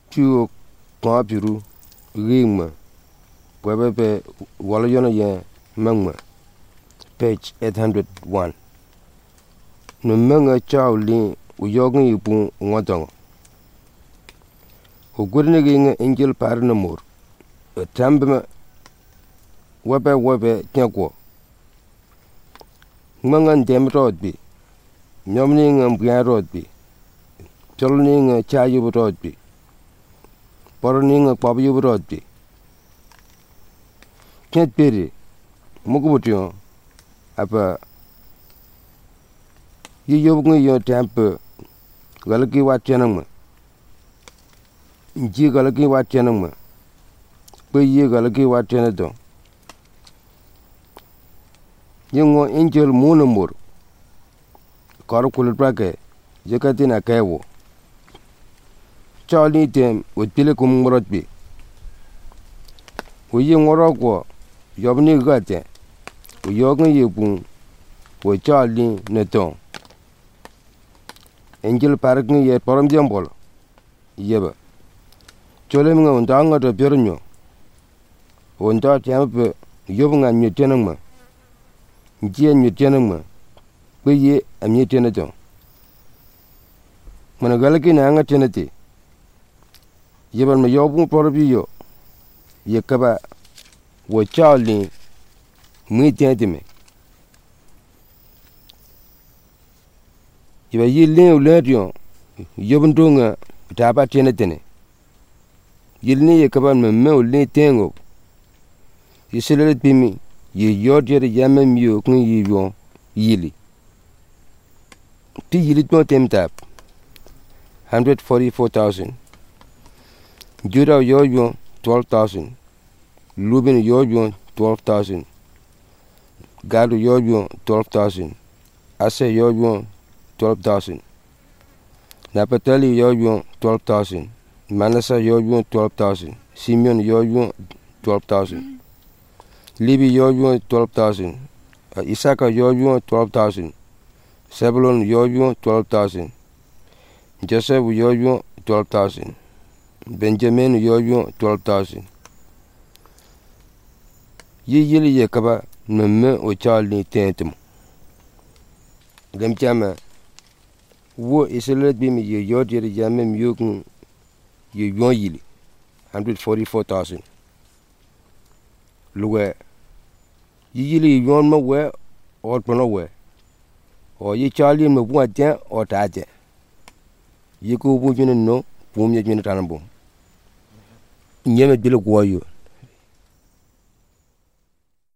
tu kwa piru ringma bwebe wala yona ye mangma page 801 no manga chawli uyogin ipu ngodong ugurne ginga angel parna mur tambma webe kyako mangan dem rodbi nyomni ngam gya rodbi tolni nga chayu rodbi porni nga pabu rodbi ket peri mugubutio apa yiyobnga yo tempe galaki watchenangma ji galaki watchenangma peye galaki watchenato yengo angel munamur kar kulprake jekatina kewo Charlie tem utpile kumrotbi uyi ngoroko yobni gate uyogn yepun wo Charlie neton angel parking ye porom jambol yeba cholemnga undanga to pernyo unda tempe yobnga nyutenangma njie nyutenangma peye amyetenato managalaki na anga tenate yeba ma yobun porbiyo yekaba wo Charlie mwitentime yeba yilin uledio yobun donga taba tenatene yilni yekaba me ulin tengo yiselele pimi ye yodere yama miyo kun yiyo yili ti yili to temtap 144,000 Judah yoyo 12,000 Lubin yoyo 12,000 Gadu yoyo 12,000 Ase yoyo 12,000 Naphtali yoyo 12,000 Manasseh yoyo 12,000 Simeon yoyo 12,000 Levi yoyo 12,000 Issachar yoyo 12,000 Zebulun yoyo 12,000 Joseph yoyo 12,000 Benjamin yoyo 12,000 yili yekaba nemme o Charlie tentum gamchama wo Israel bimi ye yodere jamem yokun ye yon yili 144,000 luwe yili yon ma we or pono we o ye Charlie me bua ten o taje yiku bu junu no pum ye junu tanambo nyeme dile goyo